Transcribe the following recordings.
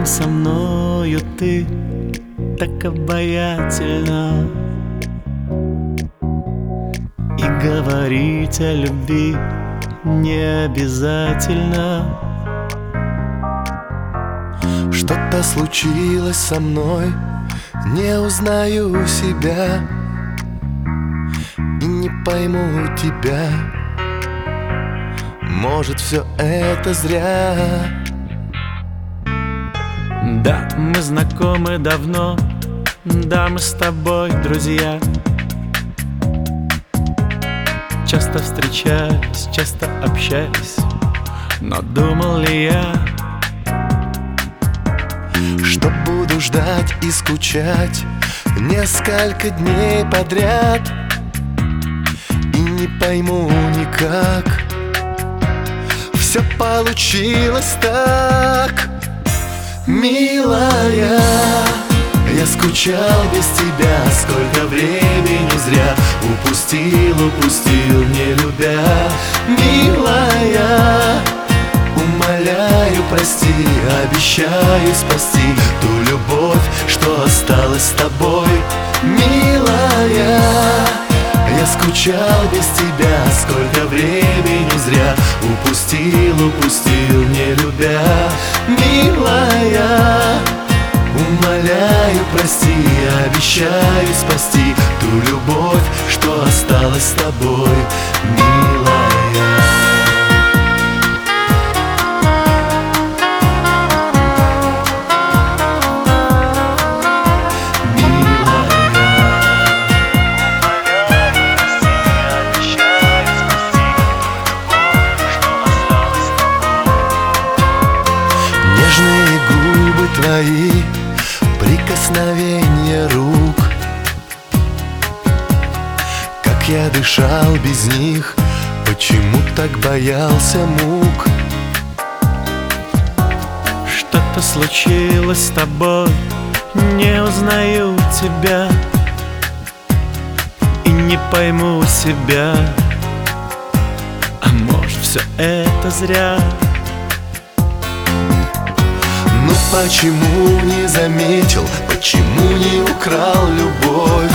Рядом со мною ты так обаятельна, и говорить о любви не обязательно. Что-то случилось со мной, не узнаю себя и не пойму тебя. Может, все это зря. Да, мы знакомы давно, да, мы с тобой друзья. Часто встречались, часто общались, но думал ли я, что буду ждать и скучать несколько дней подряд и не пойму никак. Все получилось так, милая. Я скучал без тебя, сколько времени зря упустил, не любя. Милая, умоляю, прости, обещаю спасти ту любовь, что осталась с тобой. Милая, я скучал без тебя, сколько времени зря упустил, не любя. Милая, умоляю, прости, обещаю спасти ту любовь, что осталась с тобой, милая. Нежные губы твои, прикосновение рук, как я дышал без них, почему так боялся мук. что-то случилось с тобой, не узнаю тебя и не пойму себя. А может, все это зря? Ну почему не заметил, почему не украл любовь?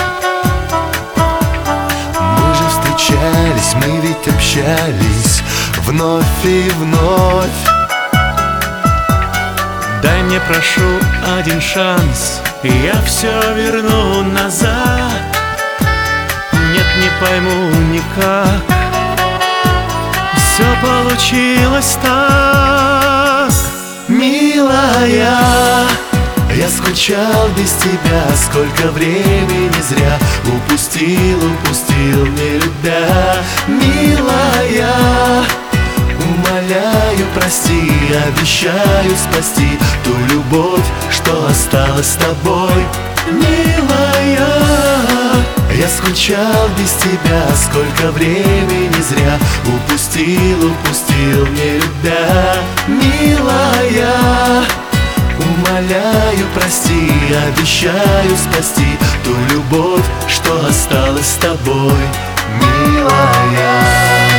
Мы же встречались, мы ведь общались вновь и вновь. Дай мне, прошу, один шанс, и я все верну назад. Нет, не пойму никак, все получилось так. Милая, я скучал без тебя, сколько времени зря упустил, не любя. Милая, умоляю, прости, обещаю спасти ту любовь, что осталась с тобой. Милая, я скучал без тебя, сколько времени зря упустил, не любя. Милая, умоляю, прости, обещаю спасти ту любовь, что осталась с тобой, милая.